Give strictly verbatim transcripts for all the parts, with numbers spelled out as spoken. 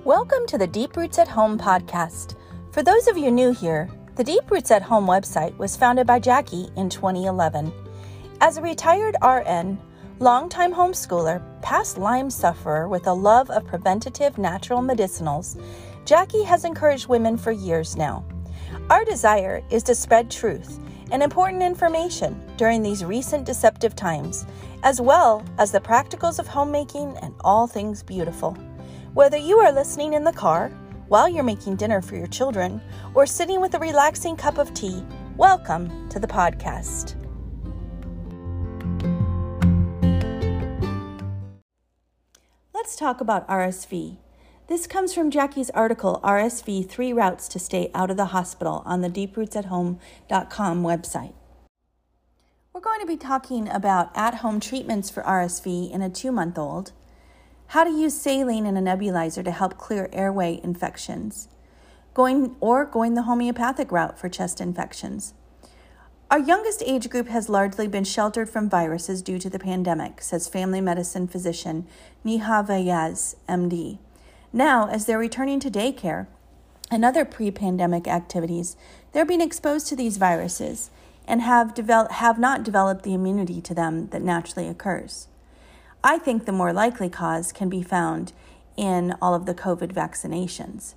Welcome to the Deep Roots at Home podcast. For those of you new here, the Deep Roots at Home website was founded by Jackie in twenty eleven. As a retired R N, longtime homeschooler, past Lyme sufferer with a love of preventative natural medicinals, Jackie has encouraged women for years now. Our desire is to spread truth and important information during these recent deceptive times, as well as the practicals of homemaking and all things beautiful. Whether you are listening in the car, while you're making dinner for your children, or sitting with a relaxing cup of tea, welcome to the podcast. Let's talk about R S V. This comes from Jackie's article, R S V, Three Routes to Stay Out of the Hospital, on the deep roots at home dot com website. We're going to be talking about at-home treatments for R S V in a two-month-old, how to use saline in a nebulizer to help clear airway infections, going or going the homeopathic route for chest infections. Our youngest age group has largely been sheltered from viruses due to the pandemic, says family medicine physician Neha Vyas, M D. Now, as they're returning to daycare and other pre-pandemic activities, they're being exposed to these viruses and have develop, have not developed the immunity to them that naturally occurs. I think the more likely cause can be found in all of the COVID vaccinations.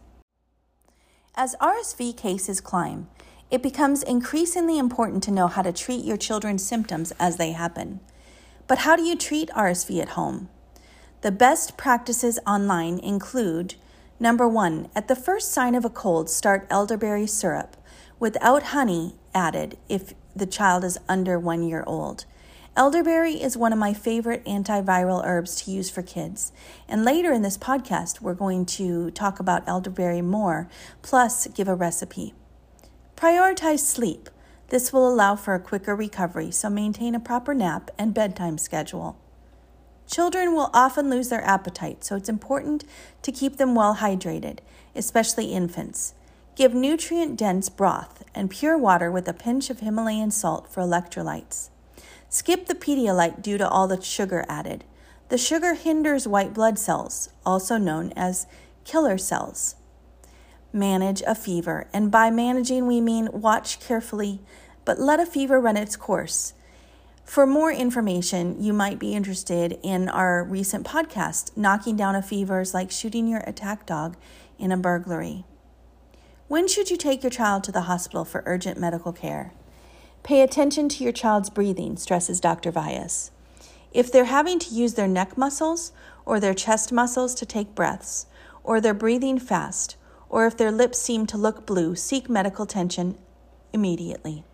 As R S V cases climb, it becomes increasingly important to know how to treat your children's symptoms as they happen. But how do you treat R S V at home? The best practices online include, number one, at the first sign of a cold, start elderberry syrup without honey added if the child is under one year old. Elderberry is one of my favorite antiviral herbs to use for kids, and later in this podcast, we're going to talk about elderberry more, plus give a recipe. Prioritize sleep. This will allow for a quicker recovery, so maintain a proper nap and bedtime schedule. Children will often lose their appetite, so it's important to keep them well hydrated, especially infants. Give nutrient-dense broth and pure water with a pinch of Himalayan salt for electrolytes. Skip the Pedialyte due to all the sugar added. The sugar hinders white blood cells, also known as killer cells. Manage a fever, and by managing we mean watch carefully, but let a fever run its course. For more information, you might be interested in our recent podcast, Knocking Down a Fever is like shooting your attack dog in a burglary. When should you take your child to the hospital for urgent medical care? Pay attention to your child's breathing, stresses Doctor Vyas. If they're having to use their neck muscles or their chest muscles to take breaths, or they're breathing fast, or if their lips seem to look blue, seek medical attention immediately.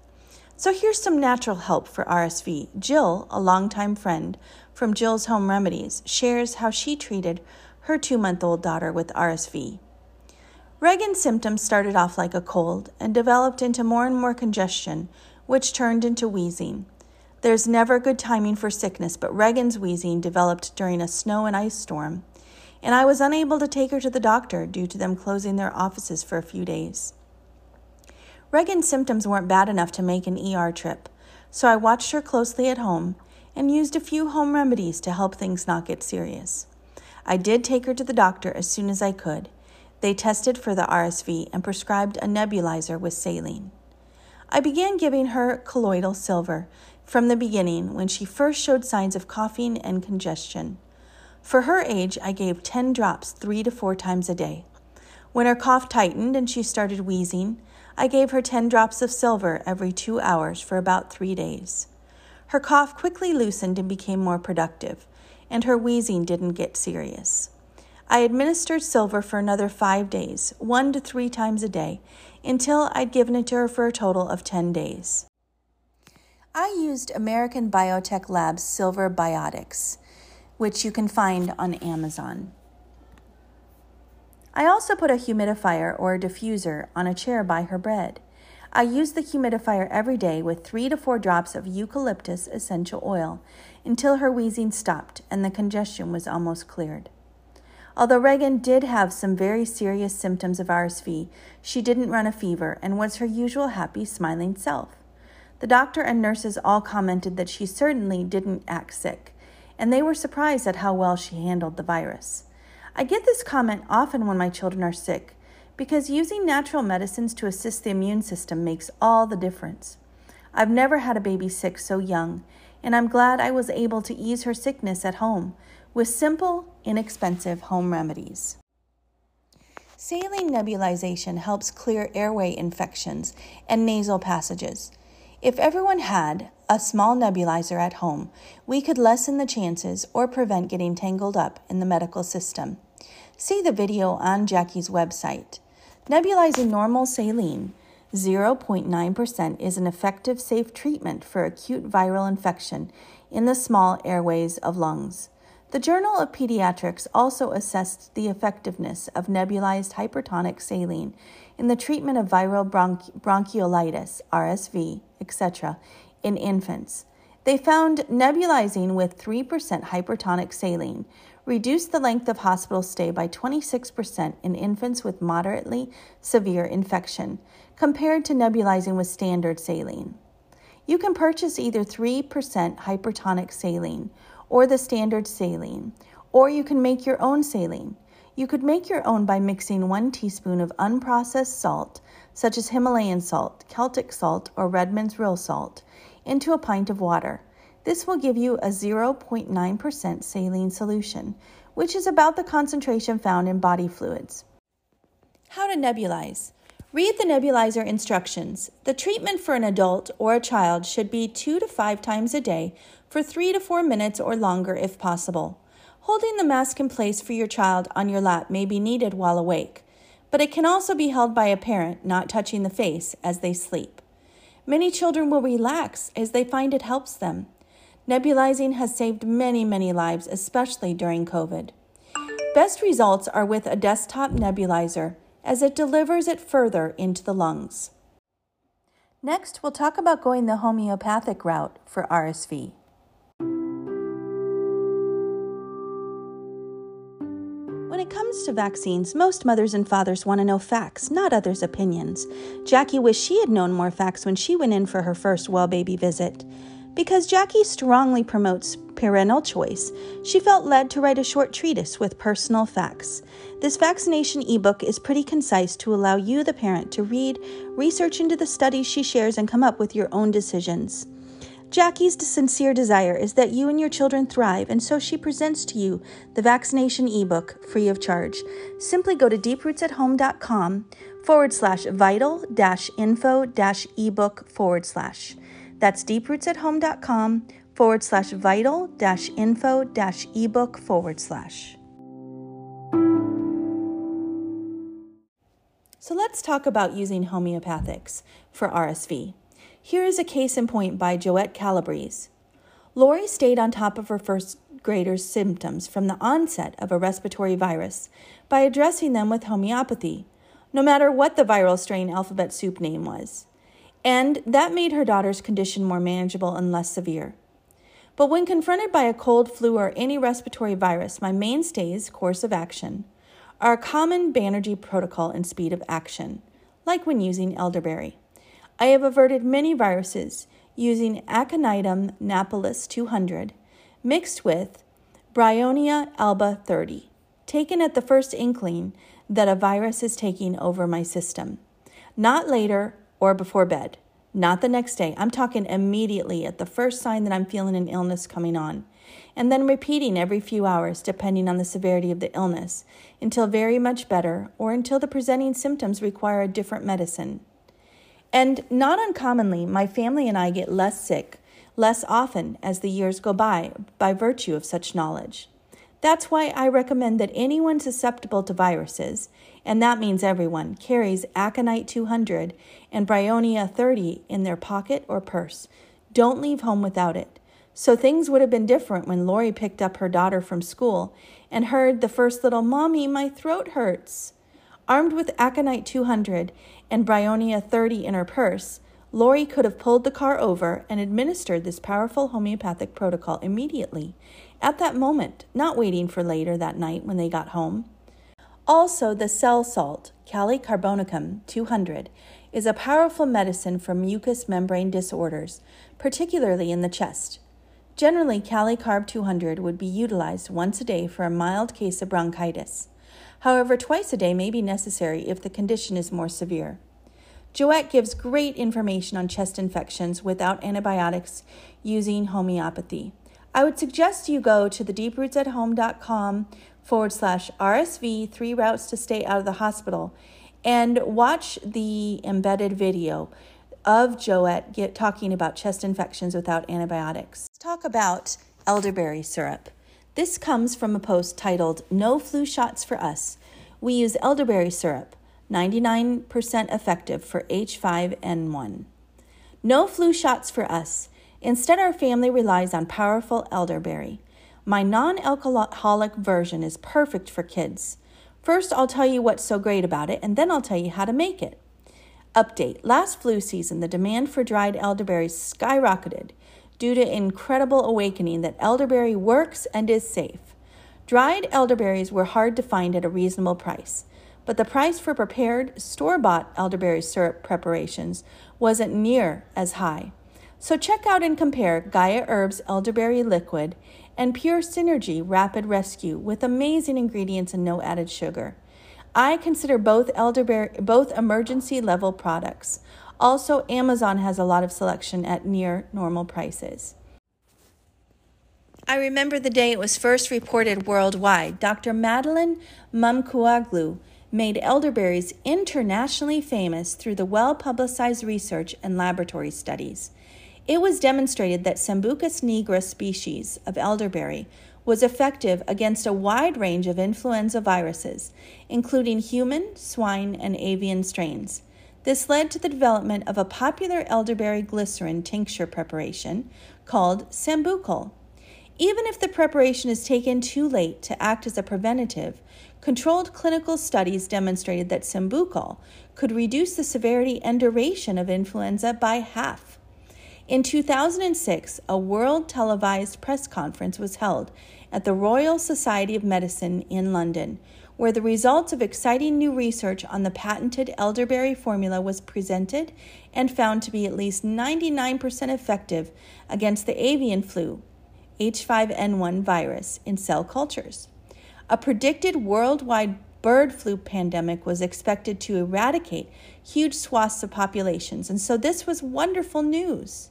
So here's some natural help for R S V. Jill, a longtime friend from Jill's Home Remedies, shares how she treated her two-month-old daughter with R S V. Regan's symptoms started off like a cold and developed into more and more congestion, which turned into wheezing. There's never good timing for sickness, but Regan's wheezing developed during a snow and ice storm, and I was unable to take her to the doctor due to them closing their offices for a few days. Regan's symptoms weren't bad enough to make an E R trip, so I watched her closely at home and used a few home remedies to help things not get serious. I did take her to the doctor as soon as I could. They tested for the R S V and prescribed a nebulizer with saline. I began giving her colloidal silver from the beginning when she first showed signs of coughing and congestion. For her age, I gave ten drops three to four times a day. When her cough tightened and she started wheezing, I gave her ten drops of silver every two hours for about three days. Her cough quickly loosened and became more productive, and her wheezing didn't get serious. I administered silver for another five days, one to three times a day, until I'd given it to her for a total of ten days. I used American Biotech Labs Silver Biotics, which you can find on Amazon. I also put a humidifier or a diffuser on a chair by her bed. I used the humidifier every day with three to four drops of eucalyptus essential oil until her wheezing stopped and the congestion was almost cleared. Although Regan did have some very serious symptoms of R S V, she didn't run a fever and was her usual happy, smiling self. The doctor and nurses all commented that she certainly didn't act sick, and they were surprised at how well she handled the virus. I get this comment often when my children are sick, because using natural medicines to assist the immune system makes all the difference. I've never had a baby sick so young, and I'm glad I was able to ease her sickness at home with simple, inexpensive home remedies. Saline nebulization helps clear airway infections and nasal passages. If everyone had a small nebulizer at home, we could lessen the chances or prevent getting tangled up in the medical system. See the video on Jackie's website. Nebulizing normal saline, zero point nine percent, is an effective, safe treatment for acute viral infection in the small airways of lungs. The Journal of Pediatrics also assessed the effectiveness of nebulized hypertonic saline in the treatment of viral bronchi- bronchiolitis, R S V, et cetera, in infants. They found nebulizing with three percent hypertonic saline reduced the length of hospital stay by twenty-six percent in infants with moderately severe infection, compared to nebulizing with standard saline. You can purchase either three percent hypertonic saline or the standard saline, or you can make your own saline. You could make your own by mixing one teaspoon of unprocessed salt, such as Himalayan salt, Celtic salt, or Redmond's Real Salt, into a pint of water. This will give you a zero point nine percent saline solution, which is about the concentration found in body fluids. How to nebulize. Read the nebulizer instructions. The treatment for an adult or a child should be two to five times a day for three to four minutes or longer if possible. Holding the mask in place for your child on your lap may be needed while awake, but it can also be held by a parent not touching the face as they sleep. Many children will relax as they find it helps them. Nebulizing has saved many, many lives, especially during COVID. Best results are with a desktop nebulizer, as it delivers it further into the lungs. Next, we'll talk about going the homeopathic route for R S V. When it comes to vaccines, most mothers and fathers want to know facts, not others' opinions. Jackie wished she had known more facts when she went in for her first well baby visit. Because Jackie strongly promotes parental choice, she felt led to write a short treatise with personal facts. This vaccination ebook is pretty concise to allow you, the parent, to read, research into the studies she shares, and come up with your own decisions. Jackie's sincere desire is that you and your children thrive, and so she presents to you the vaccination ebook free of charge. Simply go to deeprootsathome.com forward slash vital dash info dash ebook forward slash. That's deeprootsathome.com forward slash vital dash info dash ebook forward slash. So let's talk about using homeopathics for R S V. Here is a case in point by Joette Calabrese. Lori stayed on top of her first grader's symptoms from the onset of a respiratory virus by addressing them with homeopathy, no matter what the viral strain alphabet soup name was. And that made her daughter's condition more manageable and less severe. But when confronted by a cold, flu, or any respiratory virus, my mainstays, course of action, are a common Banerjee protocol and speed of action, like when using elderberry. I have averted many viruses using Aconitum napellus two hundred mixed with Bryonia alba thirty, taken at the first inkling that a virus is taking over my system. Not later or before bed, not the next day. I'm talking immediately at the first sign that I'm feeling an illness coming on, and then repeating every few hours depending on the severity of the illness until very much better or until the presenting symptoms require a different medicine. And not uncommonly, my family and I get less sick, less often as the years go by, by virtue of such knowledge. That's why I recommend that anyone susceptible to viruses, and that means everyone, carries Aconite two hundred and Bryonia thirty in their pocket or purse. Don't leave home without it. So things would have been different when Lori picked up her daughter from school and heard the first little, "Mommy, my throat hurts." Armed with Aconite two hundred and Bryonia thirty in her purse, Lori could have pulled the car over and administered this powerful homeopathic protocol immediately, at that moment, not waiting for later that night when they got home. Also, the cell salt, Kali carbonicum two hundred, is a powerful medicine for mucous membrane disorders, particularly in the chest. Generally, Calicarb two hundred would be utilized once a day for a mild case of bronchitis. However, twice a day may be necessary if the condition is more severe. Joette gives great information on chest infections without antibiotics using homeopathy. I would suggest you go to the deeprootsathome.com forward slash RSV, three routes to stay out of the hospital, and watch the embedded video of Joette get, talking about chest infections without antibiotics. Let's talk about elderberry syrup. This comes from a post titled, No Flu Shots for Us. We use elderberry syrup, ninety-nine percent effective for H five N one. No flu shots for us. Instead, our family relies on powerful elderberry. My non-alcoholic version is perfect for kids. First, I'll tell you what's so great about it, and then I'll tell you how to make it. Update. Last flu season, the demand for dried elderberries skyrocketed due to incredible awakening that elderberry works and is safe. Dried elderberries were hard to find at a reasonable price, but the price for prepared, store-bought elderberry syrup preparations wasn't near as high. So check out and compare Gaia Herbs Elderberry Liquid and Pure Synergy Rapid Rescue with amazing ingredients and no added sugar. I consider both elderberry, both emergency level products. Also, Amazon has a lot of selection at near normal prices. I remember the day it was first reported worldwide. Doctor Madeline Mumkuaglu made elderberries internationally famous through the well-publicized research and laboratory studies. It was demonstrated that Sambucus nigra species of elderberry was effective against a wide range of influenza viruses, including human, swine, and avian strains. This led to the development of a popular elderberry glycerin tincture preparation called Sambucol. Even if the preparation is taken too late to act as a preventative, controlled clinical studies demonstrated that Sambucol could reduce the severity and duration of influenza by half. In two thousand six, a world televised press conference was held at the Royal Society of Medicine in London, where the results of exciting new research on the patented elderberry formula was presented and found to be at least ninety-nine percent effective against the avian flu, H five N one virus, in cell cultures. A predicted worldwide bird flu pandemic was expected to eradicate huge swaths of populations, and so this was wonderful news.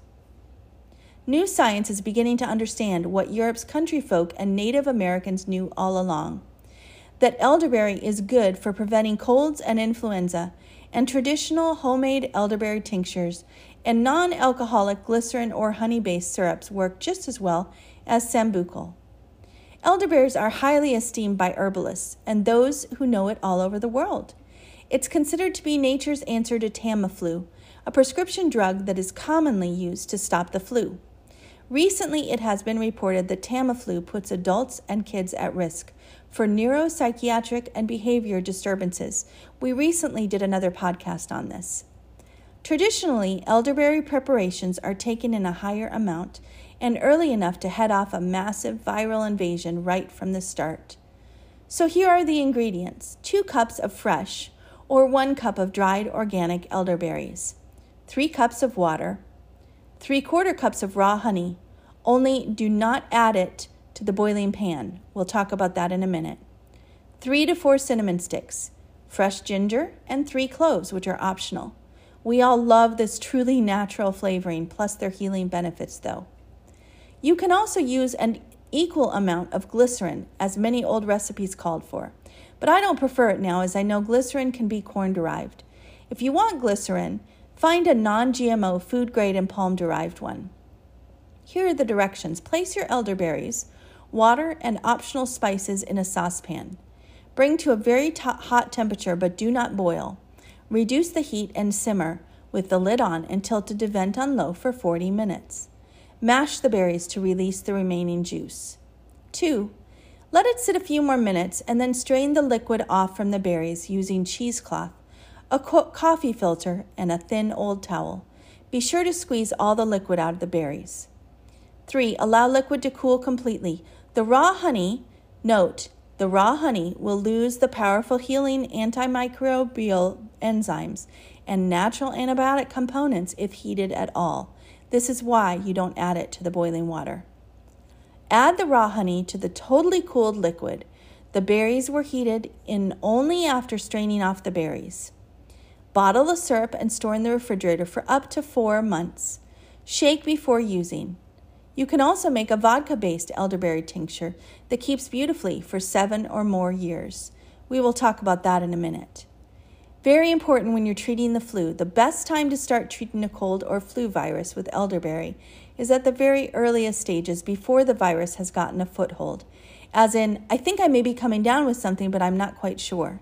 New science is beginning to understand what Europe's country folk and Native Americans knew all along, that elderberry is good for preventing colds and influenza, and traditional homemade elderberry tinctures and non-alcoholic glycerin or honey-based syrups work just as well as Sambucol. Elderberries are highly esteemed by herbalists and those who know it all over the world. It's considered to be nature's answer to Tamiflu, a prescription drug that is commonly used to stop the flu. Recently, it has been reported that Tamiflu puts adults and kids at risk for neuropsychiatric and behavior disturbances. We recently did another podcast on this. Traditionally, elderberry preparations are taken in a higher amount and early enough to head off a massive viral invasion right from the start. So here are the ingredients: two cups of fresh or one cup of dried organic elderberries, three cups of water, three quarter cups of raw honey, only do not add it to the boiling pan. We'll talk about that in a minute. Three to four cinnamon sticks, fresh ginger, and three cloves, which are optional. We all love this truly natural flavoring, plus their healing benefits, though. You can also use an equal amount of glycerin, as many old recipes called for, but I don't prefer it now, as I know glycerin can be corn-derived. If you want glycerin, find a non-G M O food-grade and palm-derived one. Here are the directions. Place your elderberries, water, and optional spices in a saucepan. Bring to a very t- hot temperature, but do not boil. Reduce the heat and simmer with the lid on and tilted to vent on low for forty minutes. Mash the berries to release the remaining juice. two. Let it sit a few more minutes and then strain the liquid off from the berries using cheesecloth, a co- coffee filter, and a thin old towel. Be sure to squeeze all the liquid out of the berries. three. Allow liquid to cool completely. The raw honey, note, the raw honey will lose the powerful healing antimicrobial enzymes and natural antibiotic components if heated at all. This is why you don't add it to the boiling water. Add the raw honey to the totally cooled liquid. The berries were heated in only after straining off the berries. Bottle the syrup and store in the refrigerator for up to four months. Shake before using. You can also make a vodka-based elderberry tincture that keeps beautifully for seven or more years. We will talk about that in a minute. Very important when you're treating the flu. The best time to start treating a cold or flu virus with elderberry is at the very earliest stages before the virus has gotten a foothold. As in, I think I may be coming down with something, but I'm not quite sure.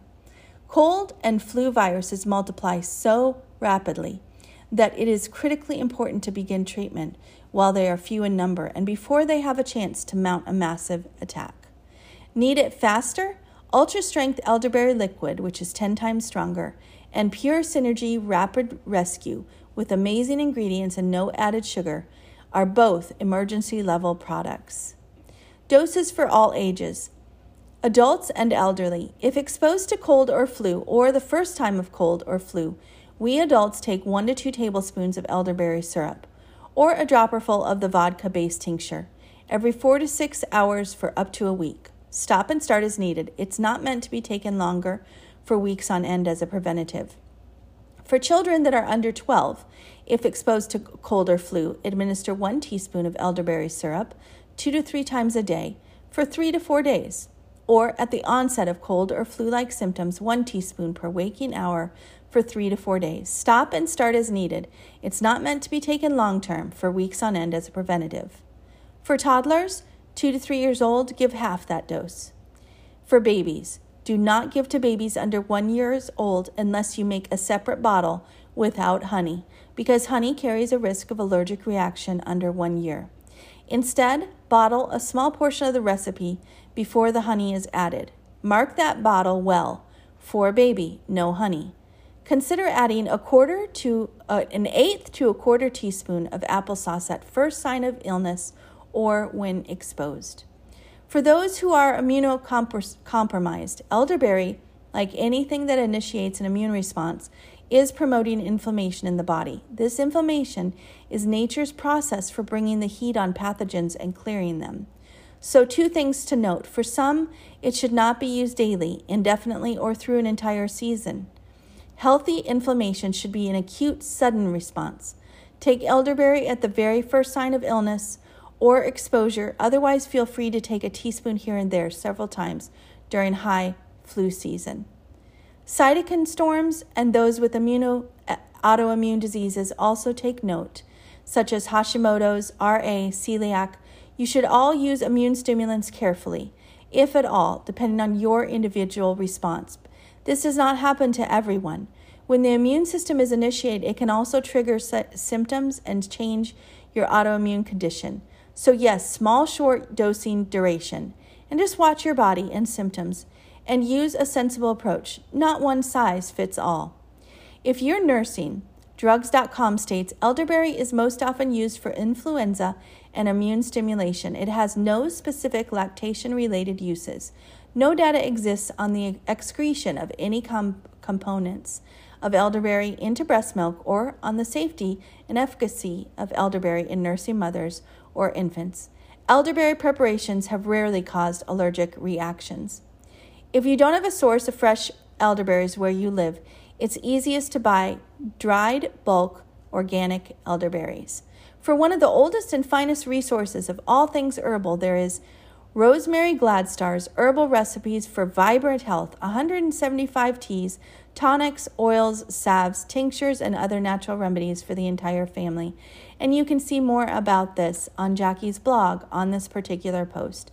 Cold and flu viruses multiply so rapidly that it is critically important to begin treatment while they are few in number and before they have a chance to mount a massive attack. Need it faster? Ultra-strength elderberry liquid, which is ten times stronger, and Pure Synergy Rapid Rescue with amazing ingredients and no added sugar are both emergency-level products. Doses for all ages. Adults and elderly. If exposed to cold or flu or the first time of cold or flu, we adults take one to two tablespoons of elderberry syrup or a dropperful of the vodka-based tincture every four to six hours for up to a week. Stop and start as needed. It's not meant to be taken longer for weeks on end as a preventative. For children that are under twelve, if exposed to cold or flu, administer one teaspoon of elderberry syrup two to three times a day for three to four days. Or at the onset of cold or flu-like symptoms, one teaspoon per waking hour for three to four days. Stop and start as needed. It's not meant to be taken long-term for weeks on end as a preventative. For toddlers, two to three years old, give half that dose. For babies, do not give to babies under one years old unless you make a separate bottle without honey, because honey carries a risk of allergic reaction under one year. Instead, bottle a small portion of the recipe before the honey is added. Mark that bottle well. For baby, no honey. Consider adding a quarter to uh, an eighth to a quarter teaspoon of applesauce at first sign of illness or when exposed. For those who are immunocompromised, elderberry, like anything that initiates an immune response, is promoting inflammation in the body. This inflammation is nature's process for bringing the heat on pathogens and clearing them. So two things to note. For some, it should not be used daily, indefinitely, or through an entire season. Healthy inflammation should be an acute, sudden response. Take elderberry at the very first sign of illness or exposure. Otherwise, feel free to take a teaspoon here and there several times during high flu season. Cytokine storms and those with immuno, autoimmune diseases also take note, such as Hashimoto's, R A, celiac. You should all use immune stimulants carefully, if at all, depending on your individual response. This does not happen to everyone. When the immune system is initiated, it can also trigger symptoms and change your autoimmune condition. So yes, small, short dosing duration, and just watch your body and symptoms, and use a sensible approach, not one size fits all. If you're nursing, drugs dot com states elderberry is most often used for influenza and immune stimulation. It has no specific lactation-related uses. No data exists on the excretion of any com- components of elderberry into breast milk or on the safety and efficacy of elderberry in nursing mothers or infants. Elderberry preparations have rarely caused allergic reactions. If you don't have a source of fresh elderberries where you live, it's easiest to buy dried bulk organic elderberries. For one of the oldest and finest resources of all things herbal, there is Rosemary Gladstar's Herbal Recipes for Vibrant Health, one hundred seventy-five teas, tonics, oils, salves, tinctures, and other natural remedies for the entire family. And you can see more about this on Jackie's blog on this particular post.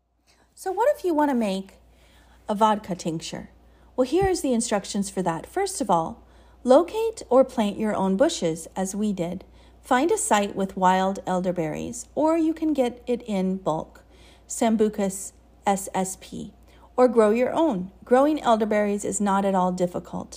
So what if you want to make a vodka tincture? Well, here's the instructions for that. First of all, locate or plant your own bushes, as we did. Find a site with wild elderberries, or you can get it in bulk, Sambucus S S P, or grow your own. Growing elderberries is not at all difficult.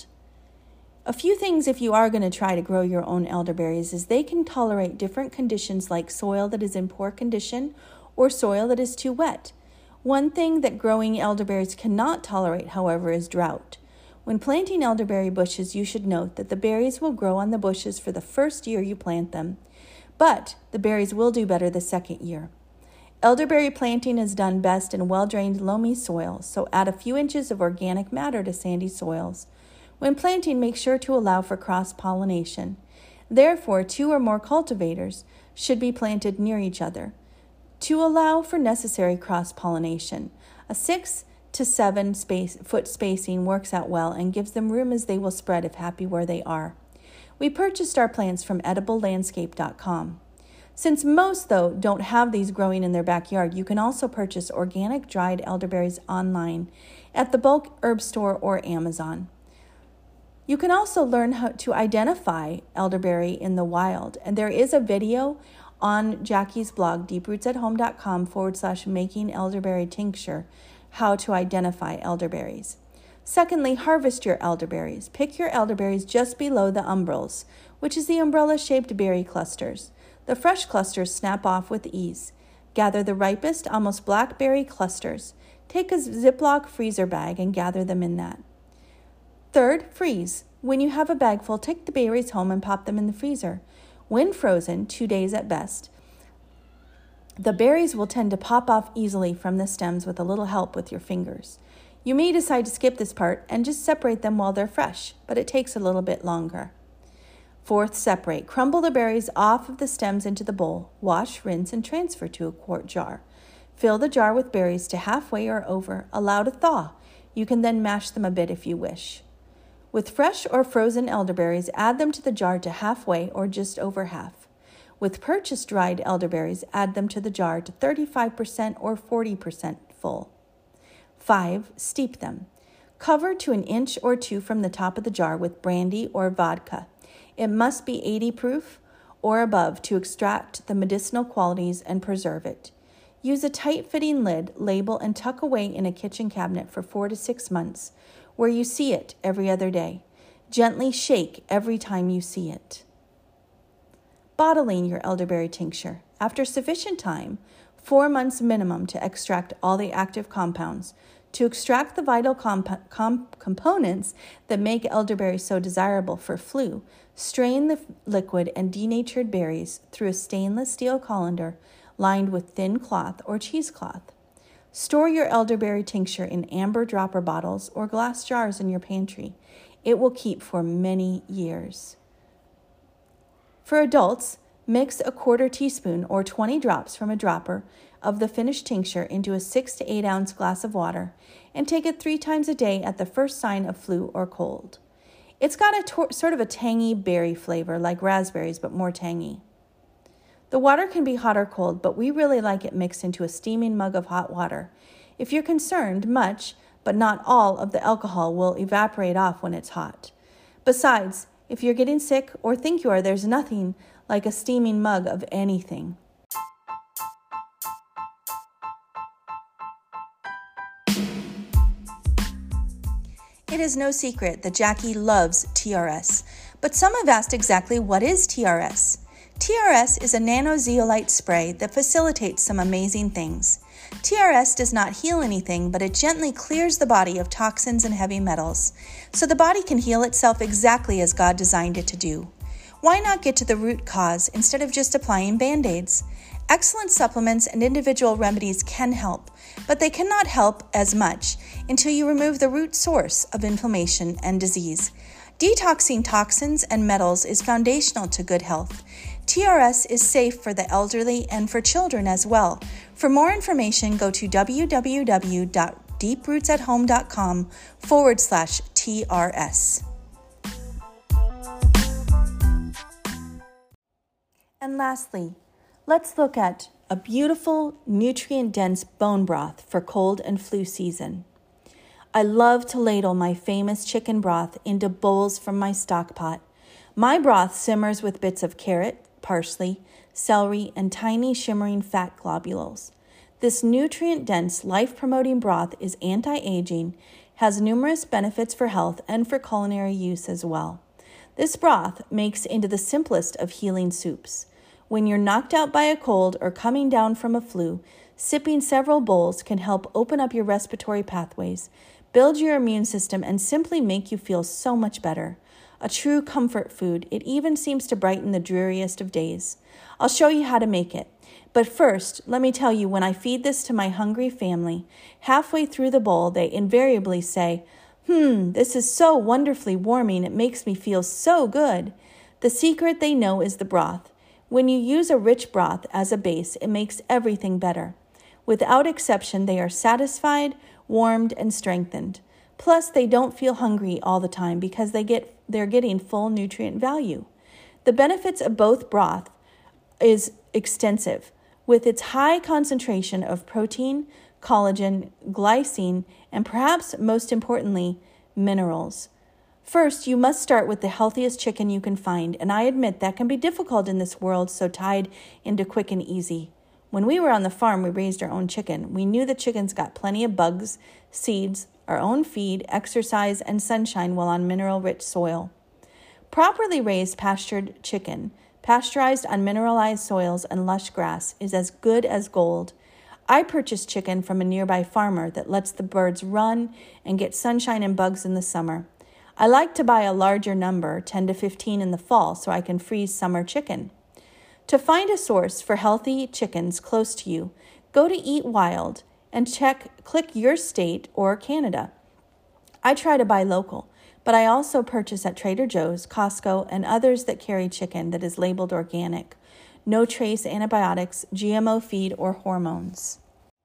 A few things if you are going to try to grow your own elderberries is they can tolerate different conditions like soil that is in poor condition or soil that is too wet. One thing that growing elderberries cannot tolerate, however, is drought. When planting elderberry bushes, you should note that the berries will grow on the bushes for the first year you plant them, but the berries will do better the second year. Elderberry planting is done best in well-drained loamy soil, so add a few inches of organic matter to sandy soils. When planting, make sure to allow for cross-pollination. Therefore, two or more cultivators should be planted near each other to allow for necessary cross-pollination. A six to seven space, foot spacing works out well and gives them room as they will spread if happy where they are. We purchased our plants from edible landscape dot com. Since most, though, don't have these growing in their backyard, you can also purchase organic dried elderberries online at the bulk herb store or Amazon. You can also learn how to identify elderberry in the wild, and there is a video on Jackie's blog, deep roots at home dot com forward slash making elderberry tincture, how to identify elderberries. Secondly, harvest your elderberries. Pick your elderberries just below the umbrils, which is the umbrella-shaped berry clusters. The fresh clusters snap off with ease. Gather the ripest, almost black berry clusters. Take a Ziploc freezer bag and gather them in that. Third, freeze. When you have a bag full, take the berries home and pop them in the freezer. When frozen, two days at best, the berries will tend to pop off easily from the stems with a little help with your fingers. You may decide to skip this part and just separate them while they're fresh, but it takes a little bit longer. Fourth, separate. Crumble the berries off of the stems into the bowl. Wash, rinse, and transfer to a quart jar. Fill the jar with berries to halfway or over. Allow to thaw. You can then mash them a bit if you wish. With fresh or frozen elderberries, add them to the jar to halfway or just over half. With purchased dried elderberries, add them to the jar to thirty-five percent or forty percent full. Five, steep them. Cover to an inch or two from the top of the jar with brandy or vodka. It must be eighty proof or above to extract the medicinal qualities and preserve it. Use a tight-fitting lid, label, and tuck away in a kitchen cabinet for four to six months, where you see it every other day. Gently shake every time you see it. Bottling your elderberry tincture. After sufficient time, four months minimum to extract all the active compounds, to extract the vital comp- com- components that make elderberry so desirable for flu, strain the liquid and denatured berries through a stainless steel colander lined with thin cloth or cheesecloth. Store your elderberry tincture in amber dropper bottles or glass jars in your pantry. It will keep for many years. For adults, mix a quarter teaspoon or twenty drops from a dropper of the finished tincture into a six to eight ounce glass of water and take it three times a day at the first sign of flu or cold. It's got a tor- sort of a tangy berry flavor like raspberries, but more tangy. The water can be hot or cold, but we really like it mixed into a steaming mug of hot water. If you're concerned, much, but not all, of the alcohol will evaporate off when it's hot. Besides, if you're getting sick or think you are, there's nothing like a steaming mug of anything. It is no secret that Jackie loves T R S, but some have asked exactly what is T R S. T R S is a nanozeolite spray that facilitates some amazing things. T R S does not heal anything, but it gently clears the body of toxins and heavy metals, so the body can heal itself exactly as God designed it to do. Why not get to the root cause instead of just applying Band-Aids? Excellent supplements and individual remedies can help, but they cannot help as much until you remove the root source of inflammation and disease. Detoxing toxins and metals is foundational to good health. T R S is safe for the elderly and for children as well. For more information, go to www.deeprootsathome.com forward slash TRS. And lastly, let's look at a beautiful, nutrient-dense bone broth for cold and flu season. I love to ladle my famous chicken broth into bowls from my stock pot. My broth simmers with bits of carrot, parsley, celery, and tiny shimmering fat globules. This nutrient-dense, life-promoting broth is anti-aging, has numerous benefits for health and for culinary use as well. This broth makes into the simplest of healing soups. When you're knocked out by a cold or coming down from a flu, sipping several bowls can help open up your respiratory pathways, build your immune system, and simply make you feel so much better. A true comfort food, it even seems to brighten the dreariest of days. I'll show you how to make it. But first, let me tell you, when I feed this to my hungry family, halfway through the bowl, they invariably say, Hmm, this is so wonderfully warming, it makes me feel so good. The secret they know is the broth. When you use a rich broth as a base, it makes everything better. Without exception, they are satisfied, warmed, and strengthened. Plus, they don't feel hungry all the time because they get, they're getting full nutrient value. The benefits of both broth is extensive, with its high concentration of protein, collagen, glycine, and perhaps most importantly, minerals. First, you must start with the healthiest chicken you can find, and I admit that can be difficult in this world so tied into quick and easy. When we were on the farm, we raised our own chicken. We knew the chickens got plenty of bugs, seeds, our own feed, exercise, and sunshine while on mineral-rich soil. Properly raised pastured chicken, pasteurized on mineralized soils and lush grass, is as good as gold. I purchased chicken from a nearby farmer that lets the birds run and get sunshine and bugs in the summer. I like to buy a larger number, ten to fifteen in the fall, so I can freeze summer chicken. To find a source for healthy chickens close to you, go to Eat Wild and check, click your state or Canada. I try to buy local, but I also purchase at Trader Joe's, Costco, and others that carry chicken that is labeled organic. No trace antibiotics, G M O feed, or hormones.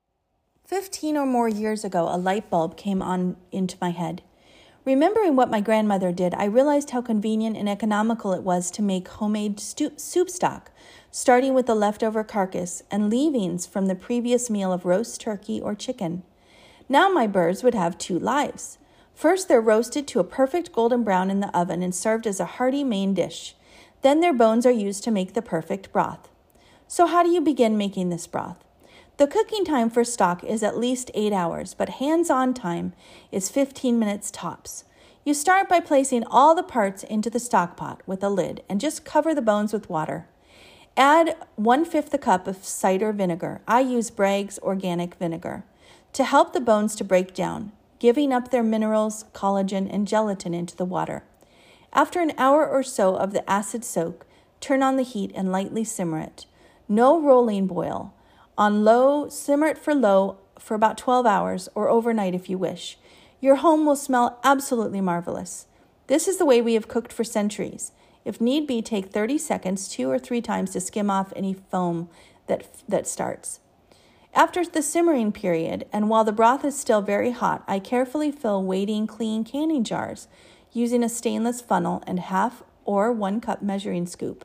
Fifteen or more years ago, a light bulb came on into my head. Remembering what my grandmother did, I realized how convenient and economical it was to make homemade stu- soup stock, starting with the leftover carcass and leavings from the previous meal of roast turkey or chicken. Now my birds would have two lives. First, they're roasted to a perfect golden brown in the oven and served as a hearty main dish. Then their bones are used to make the perfect broth. So how do you begin making this broth? The cooking time for stock is at least eight hours, but hands-on time is fifteen minutes tops. You start by placing all the parts into the stock pot with a lid and just cover the bones with water. Add one-fifth a cup of cider vinegar. I use Bragg's organic vinegar to help the bones to break down, giving up their minerals, collagen, and gelatin into the water. After an hour or so of the acid soak, turn on the heat and lightly simmer it. No rolling boil. On low, simmer it for low for about twelve hours or overnight if you wish. Your home will smell absolutely marvelous. This is the way we have cooked for centuries. If need be, take thirty seconds two or three times to skim off any foam that, that starts. After the simmering period, and while the broth is still very hot, I carefully fill waiting clean canning jars using a stainless funnel and half or one cup measuring scoop.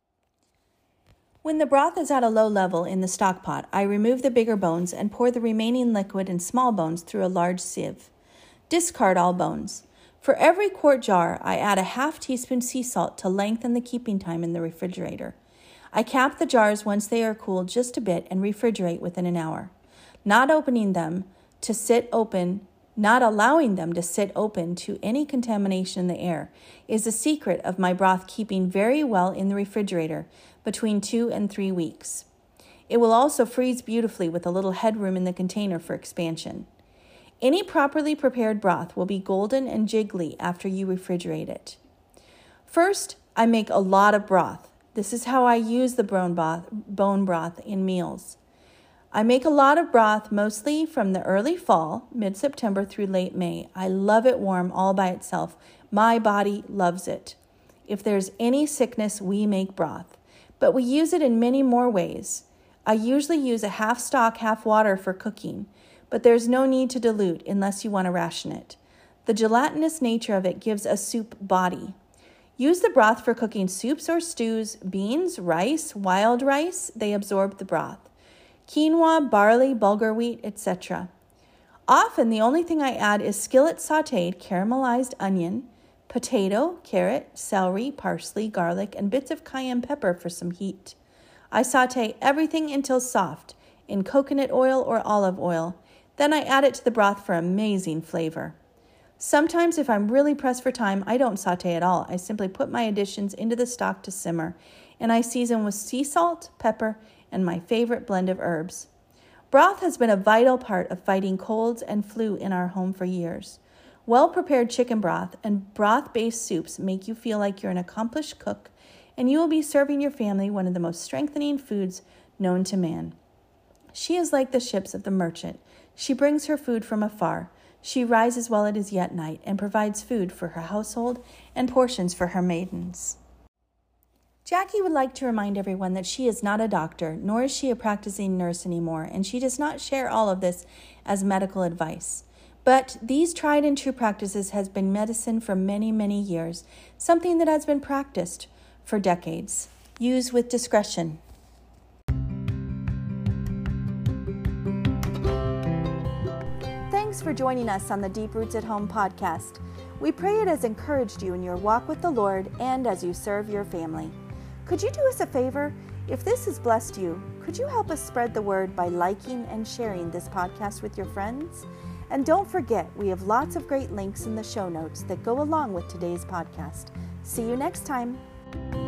When the broth is at a low level in the stock pot, I remove the bigger bones and pour the remaining liquid and small bones through a large sieve. Discard all bones. For every quart jar, I add a half teaspoon sea salt to lengthen the keeping time in the refrigerator. I cap the jars once they are cooled just a bit and refrigerate within an hour. Not opening them to sit open, not allowing them to sit open to any contamination in the air is a secret of my broth keeping very well in the refrigerator between two and three weeks. It will also freeze beautifully with a little headroom in the container for expansion. Any properly prepared broth will be golden and jiggly after you refrigerate it. First, I make a lot of broth. This is how I use the bone broth, bone broth in meals. I make a lot of broth mostly from the early fall, mid-September through late May. I love it warm all by itself. My body loves it. If there's any sickness, we make broth. But we use it in many more ways. I usually use a half stock, half water for cooking, but there's no need to dilute unless you want to ration it. The gelatinous nature of it gives a soup body. Use the broth for cooking soups or stews, beans, rice, wild rice, they absorb the broth. Quinoa, barley, bulgur wheat, et cetera. Often the only thing I add is skillet sauteed caramelized onion, potato, carrot, celery, parsley, garlic, and bits of cayenne pepper for some heat. I saute everything until soft in coconut oil or olive oil. Then I add it to the broth for amazing flavor. Sometimes if I'm really pressed for time, I don't saute at all. I simply put my additions into the stock to simmer, and I season with sea salt, pepper, and my favorite blend of herbs. Broth has been a vital part of fighting colds and flu in our home for years. Well-prepared chicken broth and broth-based soups make you feel like you're an accomplished cook, and you will be serving your family one of the most strengthening foods known to man. She is like the ships of the merchant. She brings her food from afar. She rises while it is yet night and provides food for her household and portions for her maidens. Jackie would like to remind everyone that she is not a doctor, nor is she a practicing nurse anymore, and she does not share all of this as medical advice. But these tried and true practices has been medicine for many, many years, something that has been practiced for decades. Use with discretion. Thanks for joining us on the Deep Roots at Home podcast. We pray it has encouraged you in your walk with the Lord and as you serve your family. Could you do us a favor? If this has blessed you, could you help us spread the word by liking and sharing this podcast with your friends? And don't forget, we have lots of great links in the show notes that go along with today's podcast. See you next time.